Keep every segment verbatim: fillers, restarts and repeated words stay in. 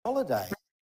holiday.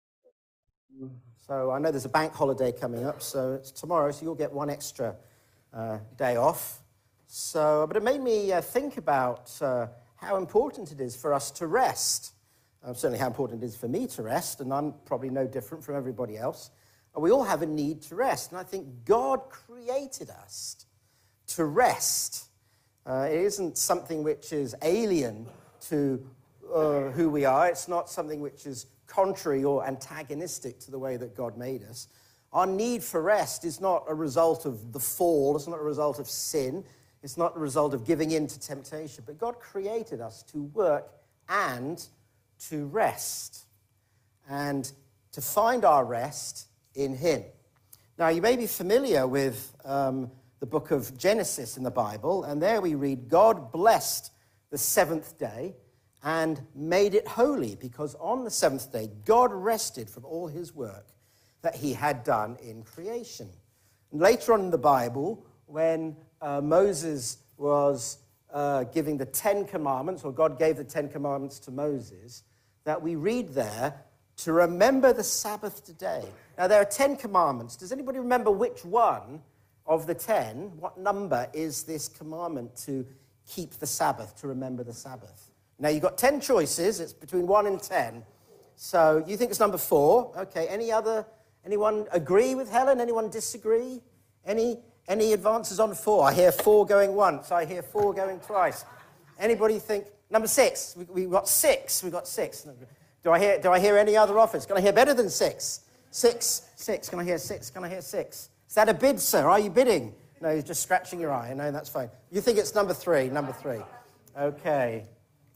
So I know there's a bank holiday coming up, so it's tomorrow, so you'll get one extra uh, day off. So, but it made me uh, think about uh, how important it is for us to rest. Uh, certainly how important it is for me to rest, and I'm probably no different from everybody else. And we all have a need to rest, and I think God created us to rest. Uh, it isn't something which is alien to uh, who we are. It's not something which is contrary or antagonistic to the way that God made us. Our need for rest is not a result of the fall. It's not a result of sin. It's not a result of giving in to temptation. But God created us to work and to rest, and to find our rest in Him. Now, you may be familiar with um, the book of Genesis in the Bible, and there we read, God blessed the seventh day and made it holy, because on the seventh day, God rested from all his work that he had done in creation. And later on in the Bible, when uh, Moses was uh, giving the Ten Commandments, or God gave the Ten Commandments to Moses, that we read there, to remember the Sabbath today. Now, there are Ten Commandments. Does anybody remember which one of the ten, what number is this commandment to keep the Sabbath, to remember the Sabbath? Now, you've got ten choices. It's between one and ten. So you think it's number four. Okay, any other, anyone agree with Helen? Anyone disagree? Any any advances on four? I hear four going once. I hear four going twice. Anybody think number six? We, we've got six. We've got six. Do I hear, do I hear any other offers? Can I hear better than six? Six, six. Can I hear six? Can I hear six? Is that a bid, sir? Are you bidding? No, you're just scratching your eye. No, that's fine. You think it's number three, number three. Okay.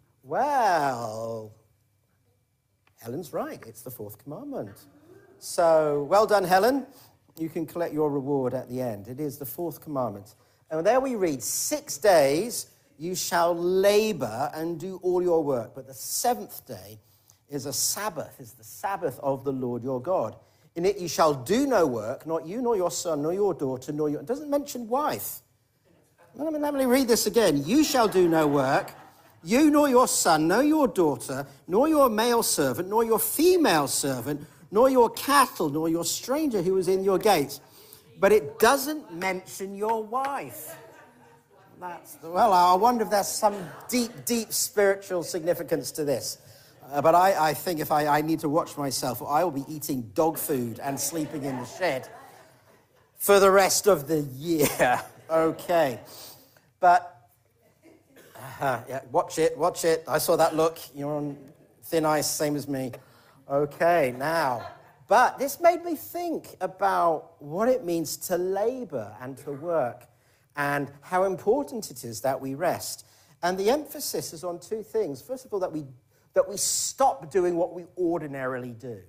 Well, Helen's right. It's the fourth commandment. So, well done, Helen. You can collect your reward at the end. It is the fourth commandment. And there we read, six days you shall labor and do all your work, but the seventh day is a Sabbath, is the Sabbath of the Lord your God. In it you shall do no work, not you, nor your son, nor your daughter, nor your... It doesn't mention wife. Let me, let me read this again. You shall do no work, you nor your son, nor your daughter, nor your male servant, nor your female servant, nor your cattle, nor your stranger who is in your gates. But it doesn't mention your wife. That's the, well, I wonder if there's some deep, deep spiritual significance to this. Uh, but I, I think if I, I need to watch myself, I will be eating dog food and sleeping in the shed for the rest of the year. Okay. But, uh, yeah, watch it, watch it. I saw that look. You're on thin ice, same as me. Okay, now. But this made me think about what it means to labor and to work, and how important it is that we rest. And the emphasis is on two things. First of all, that we that we stop doing what we ordinarily do.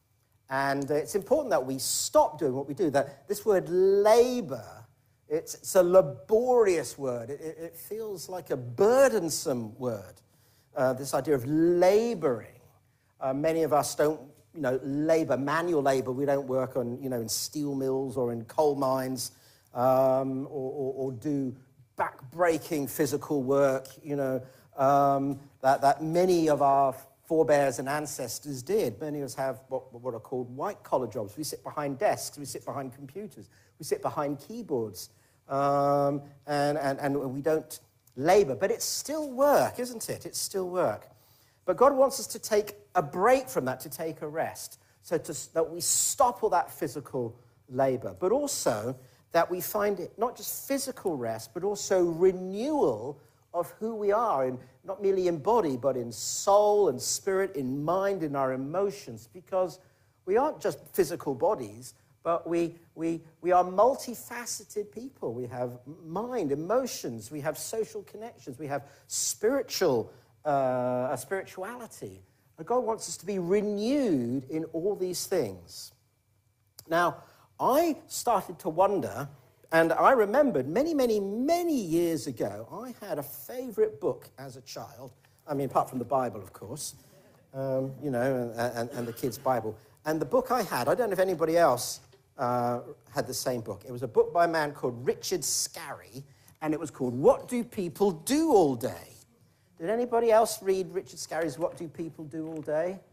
And it's important that we stop doing what we do. That this word labor, it's, it's a laborious word. It, it feels like a burdensome word, uh, this idea of laboring. Uh, many of us don't, you know, labor, manual labor. We don't work on, you know, in steel mills or in coal mines, um, or, or, or do back-breaking physical work, you know, um, that, that many of our forebears and ancestors did. Many of us have what, what are called white-collar jobs. We sit behind desks. We sit behind computers. We sit behind keyboards. Um, and, and, and we don't labor. But it's still work, isn't it? It's still work. But God wants us to take a break from that, to take a rest, so to, that we stop all that physical labor, but also that we find it not just physical rest, but also renewal of who we are, in, not merely in body, but in soul and spirit, in mind, in our emotions, because we aren't just physical bodies, but we, we, we are multifaceted people. We have mind, emotions, we have social connections, we have spiritual uh, a spirituality. And God wants us to be renewed in all these things. Now, I started to wonder, and I remembered many, many, many years ago, I had a favorite book as a child. I mean, apart from the Bible, of course, um, you know, and, and, and the kids' Bible. And the book I had, I don't know if anybody else uh, had the same book. It was a book by a man called Richard Scarry, and it was called What Do People Do All Day? Did anybody else read Richard Scarry's What Do People Do All Day?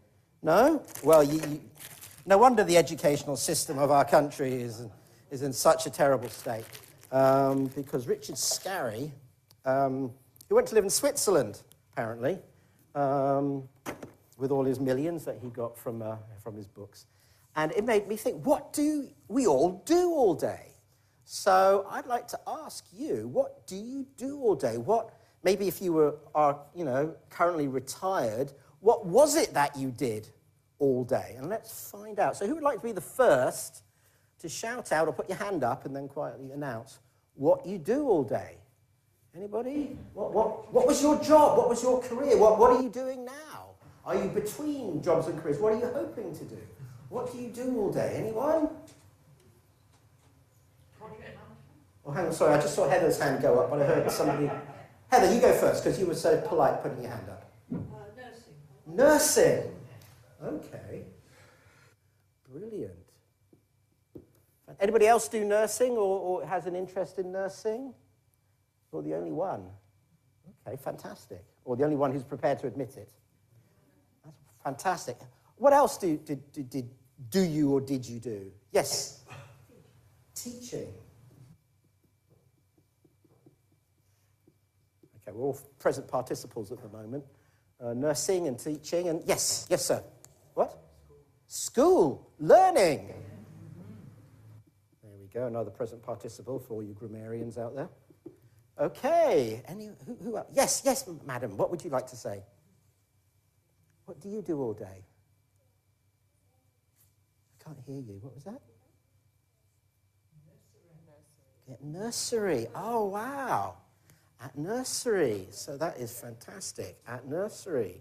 No? Well, you, you, no wonder the educational system of our country is, is in such a terrible state. Um, because Richard Scarry, um, he went to live in Switzerland, apparently, um, with all his millions that he got from, uh, from his books. And it made me think, what do we all do all day? So I'd like to ask you, what do you do all day? What, maybe if you were, are, you know, currently retired, what was it that you did all day? And let's find out. So who would like to be the first to shout out or put your hand up and then quietly announce what you do all day? Anybody? What, what, what was your job? What was your career? What, what are you doing now? Are you between jobs and careers? What are you hoping to do? What do you do all day? Anyone? Oh, hang on, sorry, I just saw Heather's hand go up, but I heard somebody... Heather, you go first, because you were so polite putting your hand up. Uh, nursing. Nursing. Okay. Brilliant. Anybody else do nursing or, or has an interest in nursing? Or the only one? Okay, fantastic. Or the only one who's prepared to admit it. That's fantastic. What else do, did, did, did, do you or did you do? Yes? Teaching. Okay, we're all present participles at the moment. Uh, nursing and teaching and... Yes, yes, sir. What? School. Learning. There we go, another present participle for all you grammarians out there. Okay, any, who, who else? Yes, yes, madam, what would you like to say? What do you do all day? I can't hear you. What was that? Nursery. At nursery. Oh, wow. At nursery. So that is fantastic. At nursery.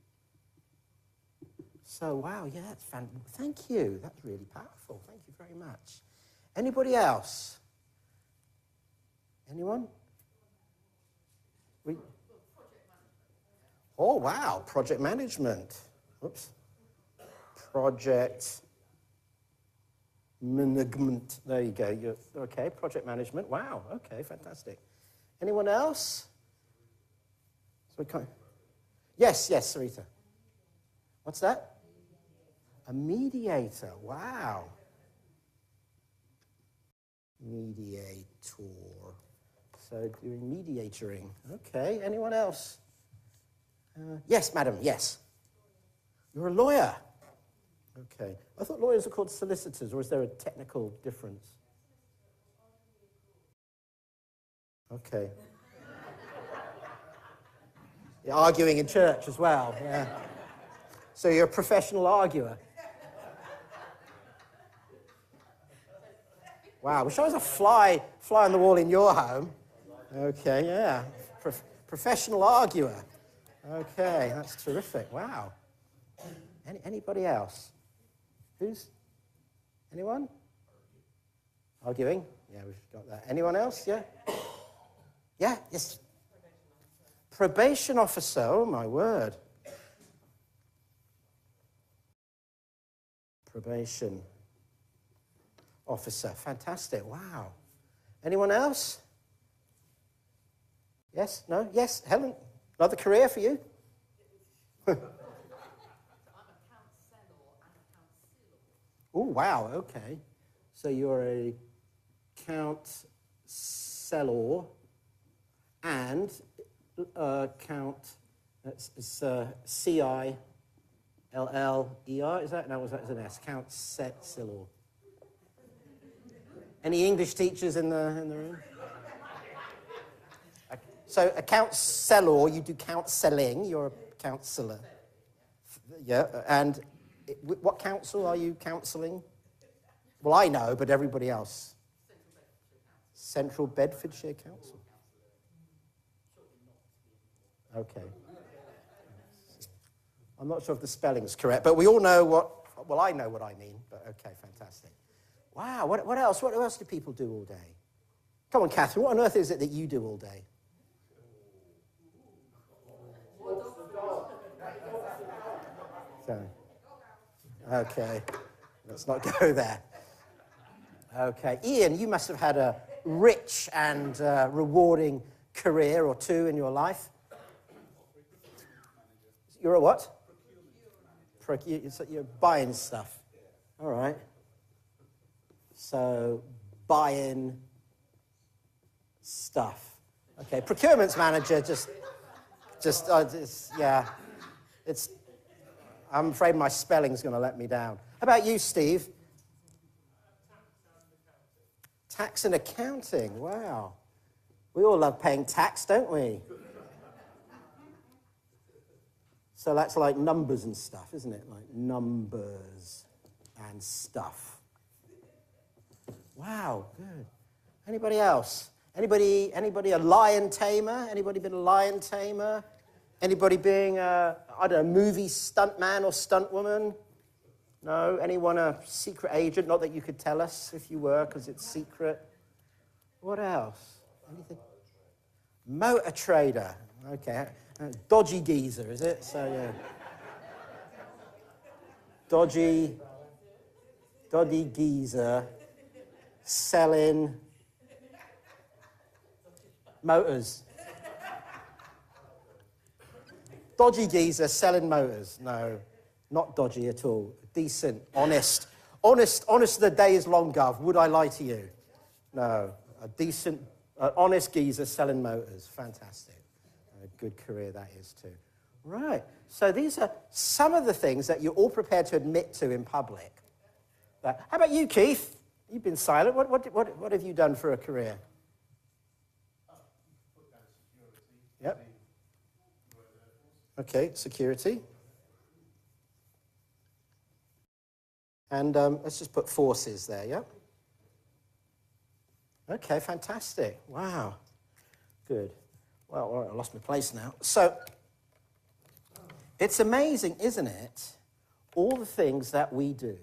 So, wow, yeah, that's fan- thank you. That's really powerful. Thank you very much. Anybody else? Anyone? We... Oh, wow, project management. Oops. Project management. There you go. You're, okay, project management. Wow, okay, fantastic. Anyone else? So we can't... Yes, yes, Sarita. What's that? A mediator. Wow. Mediator. So doing mediatoring. Okay, anyone else? Uh, yes, madam, yes. You're a lawyer. Okay. I thought lawyers are called solicitors, or is there a technical difference? Okay. You're arguing in church as well, yeah. So you're a professional arguer. Wow, wish I was a fly, fly on the wall in your home. Okay, yeah. Pro- professional arguer. Okay, that's terrific. Wow. Any, anybody else? Who's? Anyone? Arguing? Yeah, we've got that. Anyone else? Yeah? Yeah? Yes. Probation officer. Oh, my word. Probation officer. Fantastic. Wow. Anyone else? Yes? No? Yes? Helen? Another career for you? Oh, wow. Okay. So you're a counsellor and uh, count, it's, it's uh, C I L L E R, is that? No, was that an S? Counsellor. Any English teachers in the, in the room? So a counsellor, you do counselling, you're a counsellor. Yeah, and it, what council are you counselling? Well, I know, but everybody else. Central Bedfordshire Council. Okay. I'm not sure if the spelling's correct, but we all know what, well, I know what I mean, but okay, fantastic. Wow, what, what else? What else do people do all day? Come on, Catherine, what on earth is it that you do all day? Okay. Okay, let's not go there. Okay, Ian, you must have had a rich and uh, rewarding career or two in your life. You're a what? you're buying stuff. All right. So, buying stuff. Okay, procurement's manager, just, just, uh, just, yeah. It's, I'm afraid my spelling's going to let me down. How about you, Steve? Tax and accounting, wow. We all love paying tax, don't we? So that's like numbers and stuff, isn't it? Like numbers and stuff. Wow, good. Anybody else? Anybody, anybody a lion tamer? Anybody been a lion tamer? Anybody being a, I don't know, movie stuntman or stuntwoman? No? Anyone a secret agent? Not that you could tell us if you were, because it's secret. What else? Anything? Motor trader. Okay. Uh, dodgy geezer, is it? So, yeah. Dodgy, dodgy geezer selling motors. Dodgy geezer selling motors. No, not dodgy at all. Decent, honest. Honest, honest the day is long, Gov. Would I lie to you? No. A decent, uh, honest geezer selling motors. Fantastic. A good career that is too. Right. So these are some of the things that you're all prepared to admit to in public. Uh, how about you, Keith? You've been silent. What, what, what, what have you done for a career? Yep. Okay, security. And um, let's just put forces there, yeah? Okay, fantastic. Wow. Good. Well, all right, I lost my place now. So, it's amazing, isn't it, all the things that we do.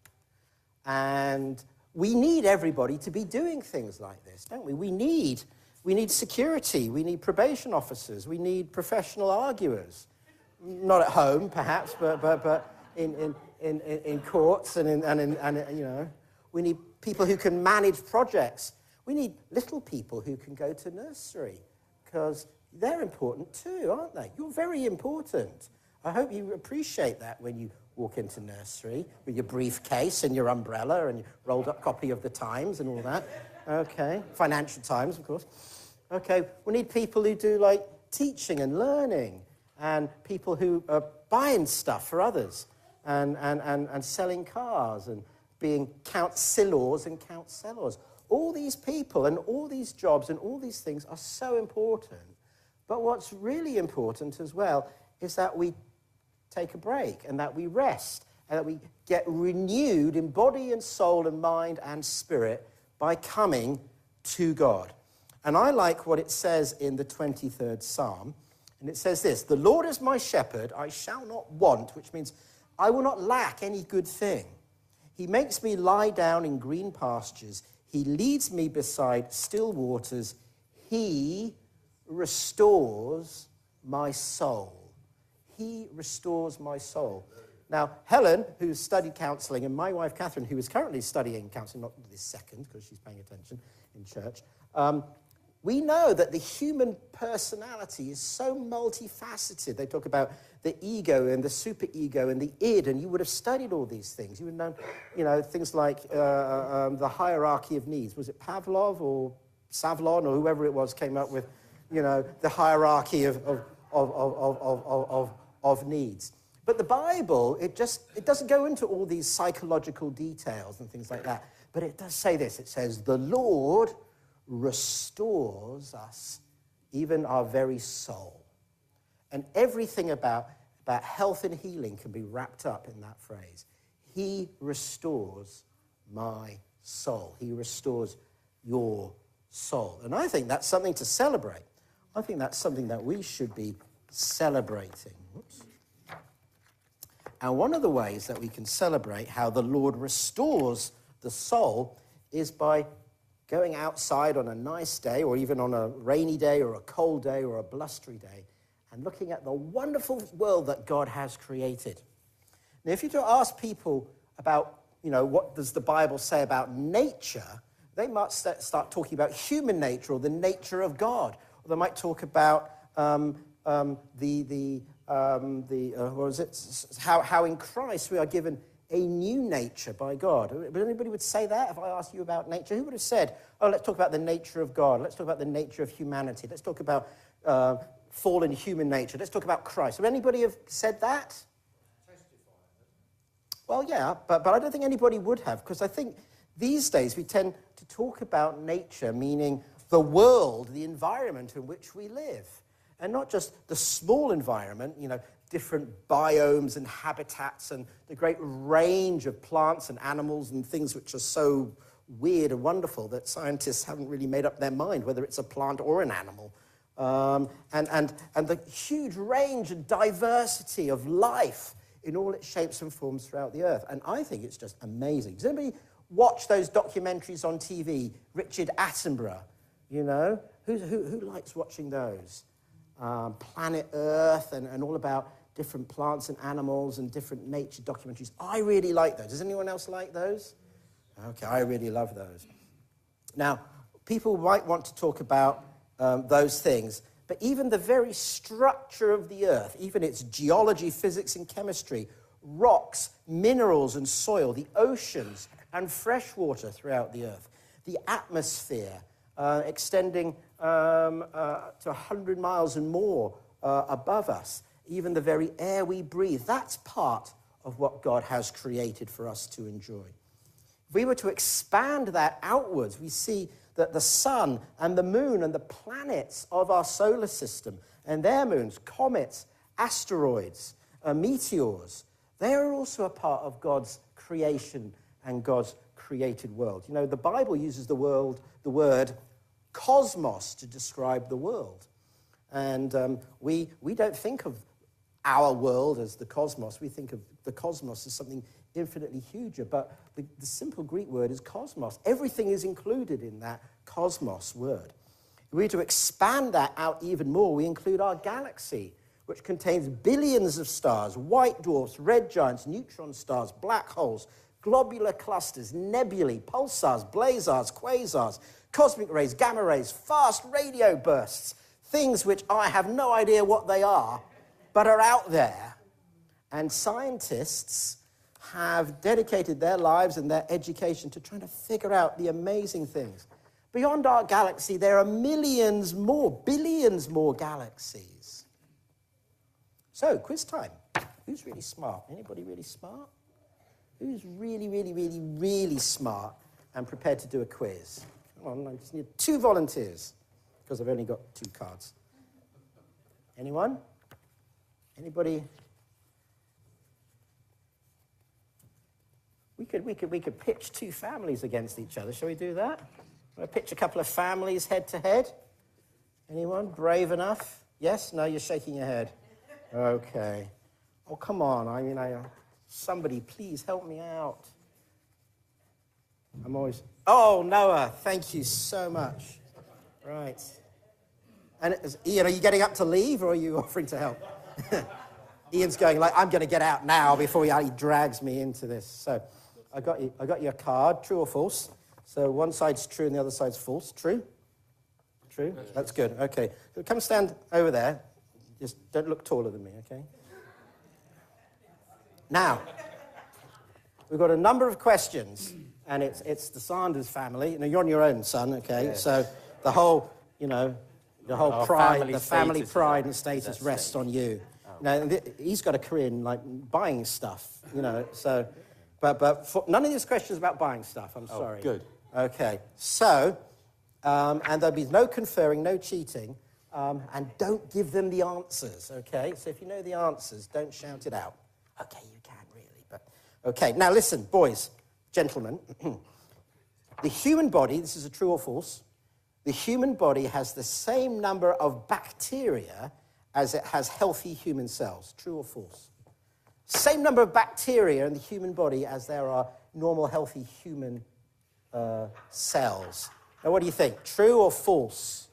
And we need everybody to be doing things like this, don't we? We need, we need security. We need probation officers. We need professional arguers. Not at home, perhaps, but, but, but in, in, in, in courts and, in, and, in, and, you know. We need people who can manage projects. We need little people who can go to nursery, because they're important too, aren't they? You're very important. I hope you appreciate that when you walk into nursery with your briefcase and your umbrella and your rolled up copy of the Times and all that. Okay, Financial Times, of course. Okay, we need people who do like teaching and learning, and people who are buying stuff for others and, and, and, and selling cars and being counsellors and counsellors. All these people and all these jobs and all these things are so important. But what's really important as well is that we take a break and that we rest and that we get renewed in body and soul and mind and spirit by coming to God. And I like what it says in the twenty-third Psalm. And it says this: "The Lord is my shepherd, I shall not want," which means I will not lack any good thing. "He makes me lie down in green pastures. He leads me beside still waters. He restores my soul." He restores my soul. Now, Helen, who's studied counselling, and my wife, Catherine, who is currently studying counselling, not this second, because she's paying attention in church, um, we know that the human personality is so multifaceted. They talk about the ego and the superego and the id, and you would have studied all these things. You would know, you know, things like uh, um, the hierarchy of needs. Was it Pavlov or Savlon or whoever it was came up with, you know, the hierarchy of of of of of of, of, of needs? But the Bible, it just it doesn't go into all these psychological details and things like that. But it does say this. It says, "The Lord restores us, even our very soul." And everything about, about health and healing can be wrapped up in that phrase. He restores my soul. He restores your soul. And I think that's something to celebrate. I think that's something that we should be celebrating. Whoops. And one of the ways that we can celebrate how the Lord restores the soul is by going outside on a nice day, or even on a rainy day or a cold day or a blustery day, and looking at the wonderful world that God has created. Now, if you to ask people about, you know, what does the Bible say about nature, they might start talking about human nature or the nature of God. Or they might talk about um, um, the, the, um, the uh, what was it? How, how in Christ we are given a new nature by God. But anybody would say that if I asked you about nature? Who would have said, oh, let's talk about the nature of God. Let's talk about the nature of humanity. Let's talk about uh, fallen human nature. Let's talk about Christ. Would anybody have said that? Well, yeah, but, but I don't think anybody would have, because I think these days we tend to talk about nature, meaning the world, the environment in which we live. And not just the small environment, you know, different biomes and habitats and the great range of plants and animals and things which are so weird and wonderful that scientists haven't really made up their mind whether it's a plant or an animal. Um, and, and, and the huge range and diversity of life in all its shapes and forms throughout the earth. And I think it's just amazing. Does anybody watch those documentaries on T V? Richard Attenborough, you know? Who's, who, who likes watching those? Um, Planet Earth and, and all about different plants and animals and different nature documentaries. I really like those. Does anyone else like those? Okay, I really love those. Now, people might want to talk about um, those things, but even the very structure of the earth, even its geology, physics, and chemistry, rocks, minerals, and soil, the oceans and fresh water throughout the earth, the atmosphere, uh, extending um, uh, to one hundred miles and more uh, above us, even the very air we breathe, that's part of what God has created for us to enjoy. If we were to expand that outwards, we see that the sun and the moon and the planets of our solar system and their moons, comets, asteroids, uh, meteors, they are also a part of God's creation and God's created world. You know, the Bible uses the, world, the word cosmos to describe the world. And um, we, we don't think of our world as the cosmos. We think of the cosmos as something infinitely huger, but the, the simple Greek word is cosmos. Everything is included in that cosmos word. If we were to expand that out even more, we include our galaxy, which contains billions of stars, white dwarfs, red giants, neutron stars, black holes, globular clusters, nebulae, pulsars, blazars, quasars, cosmic rays, gamma rays, fast radio bursts, things which I have no idea what they are, but are out there. And scientists have dedicated their lives and their education to trying to figure out the amazing things. Beyond our galaxy, there are millions more, billions more galaxies. So, quiz time. Who's really smart? Anybody really smart? Who's really, really, really, really smart and prepared to do a quiz? Come on, I just need two volunteers, because I've only got two cards. Anyone? Anybody? We could, we could, we could pitch two families against each other. Shall we do that? Want to pitch a couple of families head to head? Anyone brave enough? Yes? No, you're shaking your head. Okay. Oh, come on. I mean, I, uh, somebody, please help me out. I'm always... Oh, Noah, thank you so much. Right. And is, Ian, are you getting up to leave, or are you offering to help? Ian's going like, I'm going to get out now before he, he drags me into this. So I got you, I got you a card, true or false. So one side's true and the other side's false. True? True? That's good. Okay. So come stand over there. Just don't look taller than me, okay? Now, we've got a number of questions, and it's it's the Sanders family. Now, you're on your own, son, okay? Yes. So the whole, you know, the whole Our pride, family the family pride and status rests on you. Oh. Now, he's got a career in, like, buying stuff, you know, so... But, but for, none of these questions about buying stuff, I'm oh, sorry. Good. Okay, so, um, and there'll be no conferring, no cheating, um, and don't give them the answers, okay? So if you know the answers, don't shout it out. Okay, you can really, but... Okay, now listen, boys, gentlemen. The human body, this is a true or false, the human body has the same number of bacteria as it has healthy human cells. True or false? Same number of bacteria in the human body as there are normal, healthy human uh, cells. Now, what do you think? True or false?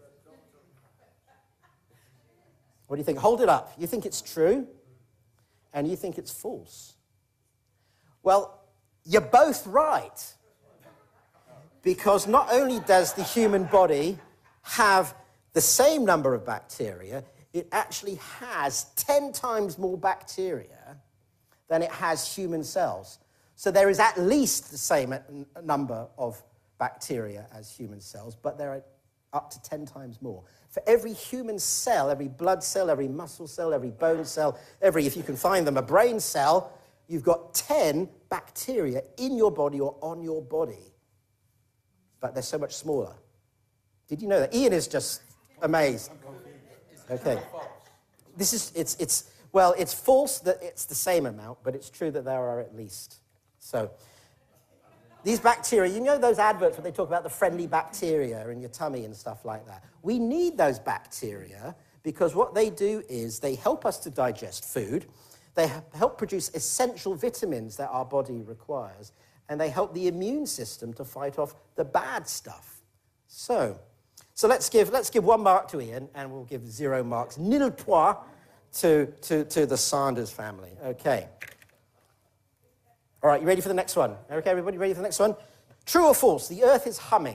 What do you think? Hold it up. You think it's true, and you think it's false. Well, you're both right. Because not only does the human body have the same number of bacteria, it actually has ten times more bacteria than it has human cells. So there is at least the same number of bacteria as human cells, but there are up to ten times more. For every human cell, every blood cell, every muscle cell, every bone cell, every, if you can find them, a brain cell, you've got ten bacteria in your body or on your body. But they're so much smaller. Did you know that? Ian is just amazed. Okay. This is, it's, it's, well, it's false that it's the same amount, but it's true that there are at least. So, these bacteria, you know those adverts where they talk about the friendly bacteria in your tummy and stuff like that? We need those bacteria because what they do is they help us to digest food, they help produce essential vitamins that our body requires, and they help the immune system to fight off the bad stuff. So, so let's give, let's give one mark to Ian, and we'll give zero marks, nil point, to, to, to the Sanders family. Okay. All right, you ready for the next one? Okay, everybody ready for the next one? True or false? The Earth is humming.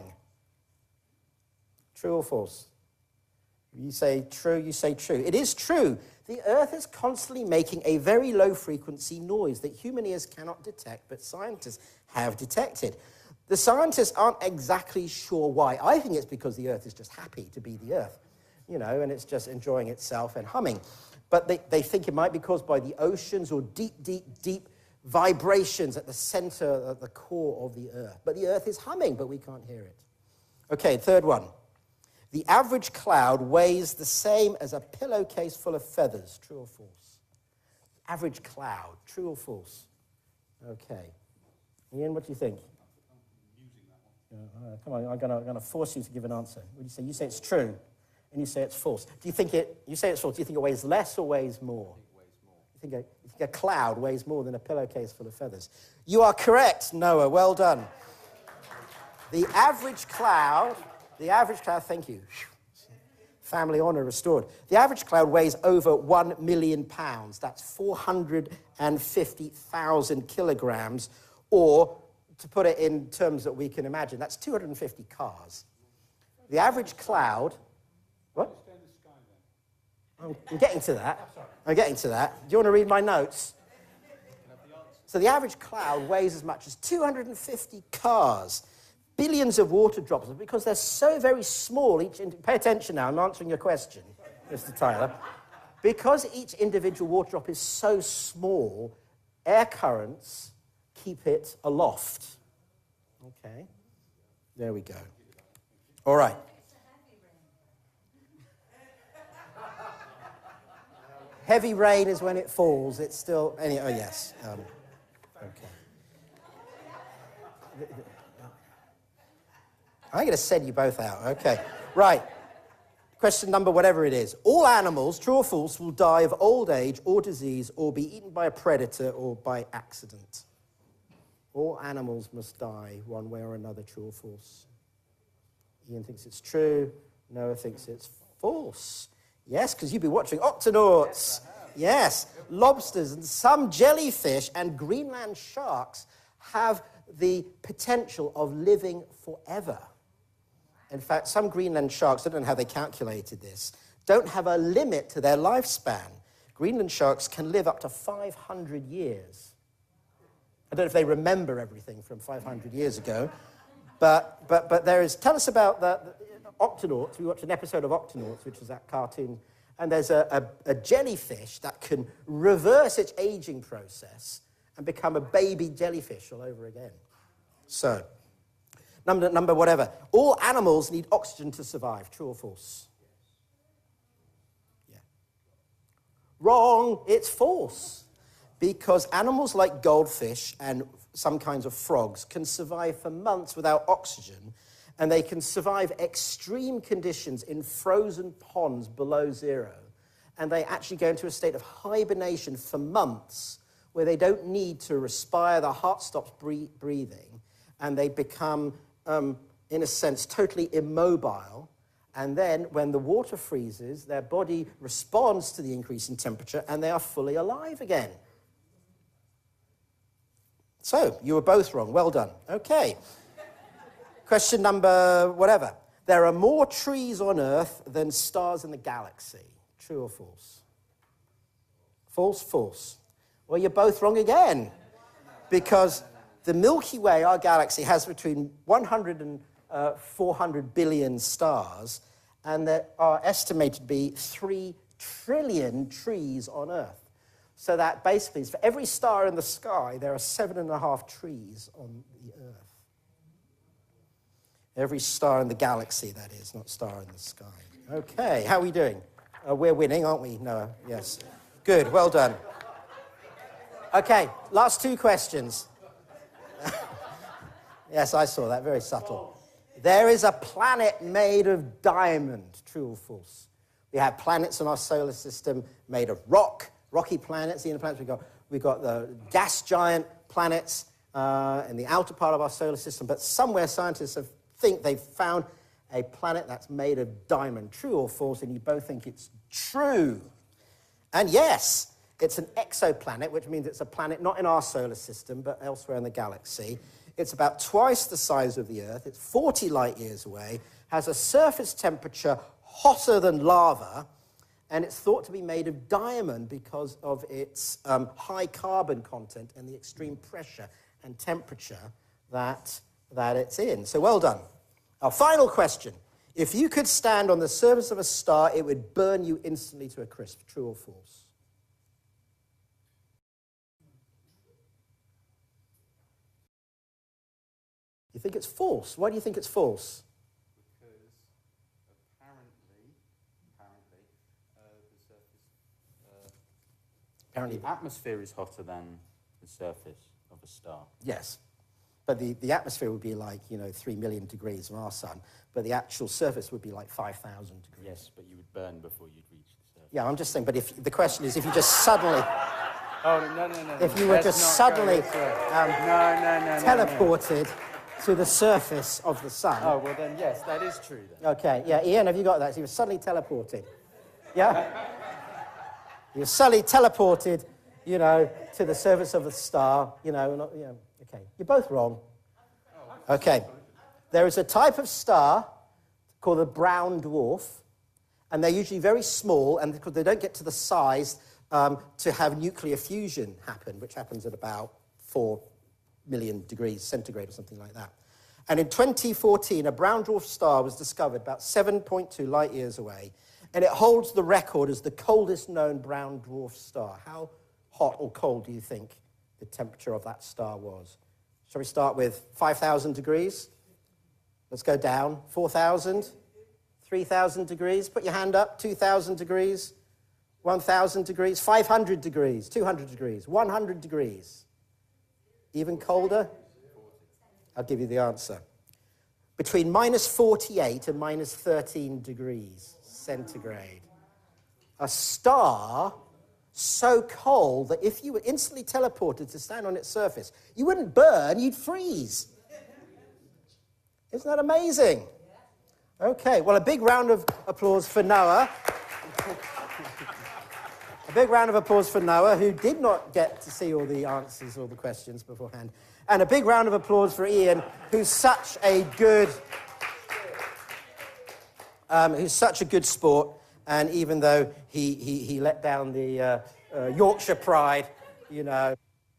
True or false? You say true, you say true. It is true. The Earth is constantly making a very low-frequency noise that human ears cannot detect, but scientists have detected. The scientists aren't exactly sure why. I think it's because the Earth is just happy to be the Earth, you know, and it's just enjoying itself and humming. But they, they think it might be caused by the oceans or deep, deep, deep vibrations at the center, at the core of the Earth. But the Earth is humming, but we can't hear it. Okay, third one. The average cloud weighs the same as a pillowcase full of feathers. True or false? Average cloud. True or false? Okay. Ian, what do you think? I'm using that one. Uh, come on, I'm going to I'm going to force you to give an answer. What do you say? You say it's true, and you say it's false. Do you think it? You say it's false. Do you think it weighs less or weighs more? You think, a, you think a cloud weighs more than a pillowcase full of feathers? You are correct, Noah. Well done. The average cloud, the average cloud, thank you. Family honor restored. The average cloud weighs over one million pounds. That's four hundred fifty thousand kilograms, or to put it in terms that we can imagine, that's two hundred fifty cars. The average cloud, what? I'm getting to that. I'm getting to that. Do you want to read my notes? So the average cloud weighs as much as two hundred fifty cars, billions of water drops, because they're so very small. Each, pay attention now, I'm answering your question, Mister Tyler. Because each individual water drop is so small, air currents keep it aloft. Okay, there we go. All right. Heavy rain is when it falls. It's still, any, oh yes. Um, okay. I'm going to send you both out. Okay. Right. Question number, whatever it is. All animals, true or false, will die of old age or disease or be eaten by a predator or by accident. All animals must die one way or another, true or false. Ian thinks it's true. Noah thinks it's false. Yes, because you've been watching Octonauts. Yes, lobsters and some jellyfish and Greenland sharks have the potential of living forever. In fact, some Greenland sharks, I don't know how they calculated this, don't have a limit to their lifespan. Greenland sharks can live up to five hundred years. I don't know if they remember everything from five hundred years ago, but, but, but there is, tell us about the, the Octonauts. We watched an episode of Octonauts, which is that cartoon, and there's a, a, a jellyfish that can reverse its aging process and become a baby jellyfish all over again. So, number, number whatever. All animals need oxygen to survive. True or false? Yeah. Wrong. It's false. Because animals like goldfish and some kinds of frogs can survive for months without oxygen, and they can survive extreme conditions in frozen ponds below zero. And they actually go into a state of hibernation for months where they don't need to respire, their heart stops breathing, and they become, um, in a sense, totally immobile. And then when the water freezes, their body responds to the increase in temperature, and they are fully alive again. So, you were both wrong. Well done. Okay. Question number whatever. There are more trees on Earth than stars in the galaxy. True or false? False, false. Well, you're both wrong again. Because the Milky Way, our galaxy, has between one hundred and uh, four hundred billion stars, and there are estimated to be three trillion trees on Earth. So that basically is for every star in the sky, there are seven and a half trees on the Earth. Every star in the galaxy, that is, not star in the sky. Okay, how are we doing? Uh, we're winning, aren't we, Noah? Yes. Good, well done. Okay, last two questions. Yes, I saw that, very subtle. There is a planet made of diamond, true or false? We have planets in our solar system made of rock, rocky planets, the inner planets. We've got, we've got the gas giant planets uh, in the outer part of our solar system, but somewhere scientists have, think they've found a planet that's made of diamond, true or false, and you both think it's true. And yes, it's an exoplanet, which means it's a planet not in our solar system, but elsewhere in the galaxy. It's about twice the size of the Earth. It's forty light years away, has a surface temperature hotter than lava, and it's thought to be made of diamond because of its um, high carbon content and the extreme pressure and temperature that, that it's in. So well done. Our final question. If you could stand on the surface of a star, it would burn you instantly to a crisp. True or false? You think it's false. Why do you think it's false? Because apparently, apparently, uh, the surface, uh, Apparently, The atmosphere is hotter than the surface of a star. yes. But the, the atmosphere would be like, you know, three million degrees from our sun, but the actual surface would be like five thousand degrees. Yes, but you would burn before you'd reach the surface. Yeah, I'm just saying, but if the question is if you just suddenly, Oh, no, no, no. if no, you were let's just not go suddenly this way. um, no, no, no, no, no. teleported to the surface of the sun. Oh, well then, yes, that is true then. Okay, yeah, Ian, have you got that? So you were suddenly teleported. Yeah? You were suddenly teleported, you know, to the surface of a star, you know, not, you know, okay. You're both wrong. Okay. There is a type of star called a brown dwarf, and they're usually very small, and because they don't get to the size um, to have nuclear fusion happen, which happens at about four million degrees centigrade or something like that. And in twenty fourteen, a brown dwarf star was discovered about seven point two light years away, and it holds the record as the coldest known brown dwarf star. How hot or cold do you think the temperature of that star was? Shall we start with five thousand degrees? Let's go down. four thousand? three thousand degrees? Put your hand up. two thousand degrees? one thousand degrees? five hundred degrees? two hundred degrees? one hundred degrees? Even colder? I'll give you the answer. Between minus forty-eight and minus thirteen degrees centigrade. A star so cold that if you were instantly teleported to stand on its surface, you wouldn't burn, you'd freeze. Isn't that amazing? Okay, well, a big round of applause for Noah. A big round of applause for Noah, who did not get to see all the answers or the questions beforehand. And a big round of applause for Ian, who's such a good, um, who's such a good sport. And even though he, he, he let down the uh, uh, Yorkshire pride, you know.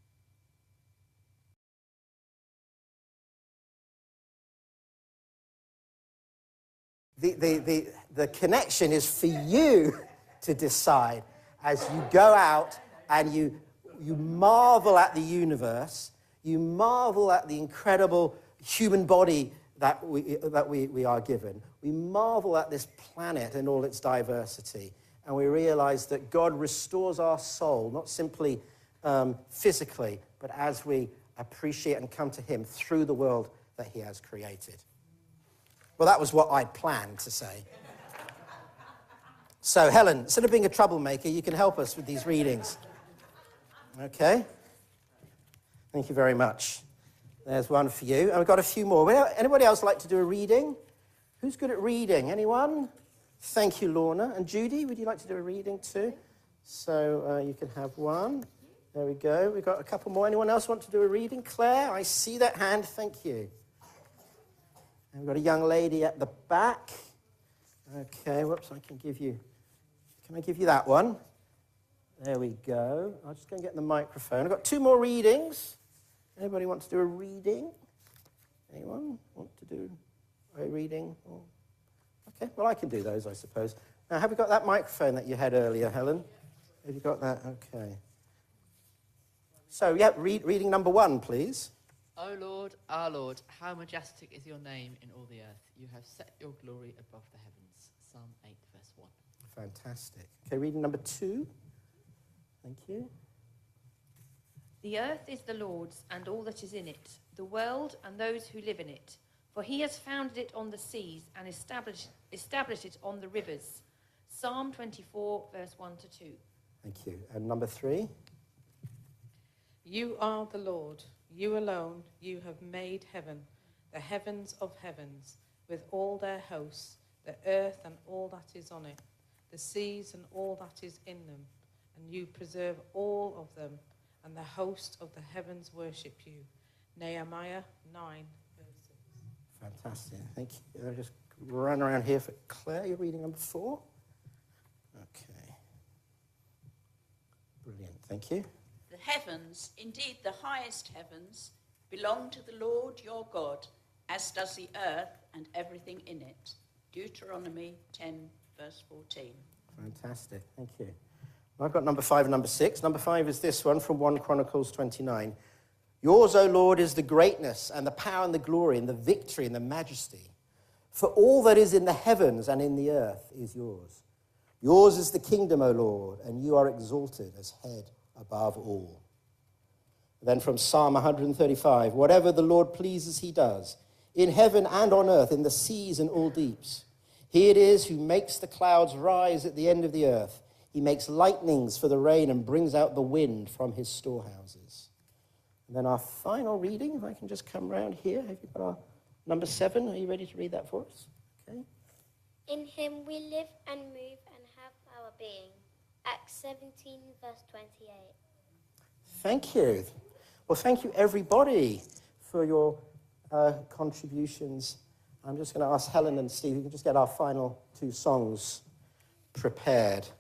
The, the, the, the connection is for you to decide as you go out and you, you marvel at the universe, you marvel at the incredible human body that we, that we, we are given. We marvel at this planet and all its diversity, and we realize that God restores our soul, not simply um, physically, but as we appreciate and come to him through the world that he has created. Well, that was what I'd planned to say. So, Helen, instead of being a troublemaker, you can help us with these readings. Okay? Thank you very much. There's one for you. And we've got a few more. Would anybody else like to do a reading? Who's good at reading? Anyone? Thank you, Lorna. And Judy, would you like to do a reading too? So uh, you can have one. There we go. We've got a couple more. Anyone else want to do a reading? Claire, I see that hand. Thank you. And we've got a young lady at the back. Okay, whoops, I can give you Can I give you that one? There we go. I'll just go and get the microphone. I've got two more readings. Anybody want to do a reading? Anyone want to do a reading? Or... Okay, well, I can do those, I suppose. Now, have you got that microphone that you had earlier, Helen? Have you got that? Okay. So, yeah, read, reading number one, please. O Lord, our Lord, how majestic is your name in all the earth. You have set your glory above the heavens. Psalm eight, verse one. Fantastic. Okay, reading number two. Thank you. The earth is the Lord's and all that is in it, the world and those who live in it. For he has founded it on the seas and established, established it on the rivers. Psalm twenty-four, verse one to two. Thank you. And number three. You are the Lord, you alone, you have made heaven, the heavens of heavens, with all their hosts, the earth and all that is on it, the seas and all that is in them, and you preserve all of them, and the host of the heavens worship you. Nehemiah nine, verse six. Fantastic. Thank you. I'll just run around here for Claire. You're reading number four? Okay. Brilliant. Thank you. The heavens, indeed the highest heavens, belong to the Lord your God, as does the earth and everything in it. Deuteronomy ten, verse fourteen. Fantastic. Thank you. I've got number five and number six. Number five is this one from First Chronicles twenty-nine. Yours, O Lord, is the greatness and the power and the glory and the victory and the majesty. For all that is in the heavens and in the earth is yours. Yours is the kingdom, O Lord, and you are exalted as head above all. Then from Psalm one thirty-five, whatever the Lord pleases he does, in heaven and on earth, in the seas and all deeps. He it is who makes the clouds rise at the end of the earth. He makes lightnings for the rain and brings out the wind from his storehouses. And then our final reading, if I can just come round here. Have you got our number seven? Are you ready to read that for us? Okay. In him we live and move and have our being. Acts seventeen, verse twenty-eight. Thank you. Well, thank you, everybody, for your uh, contributions. I'm just going to ask Helen and Steve, you can just get our final two songs prepared.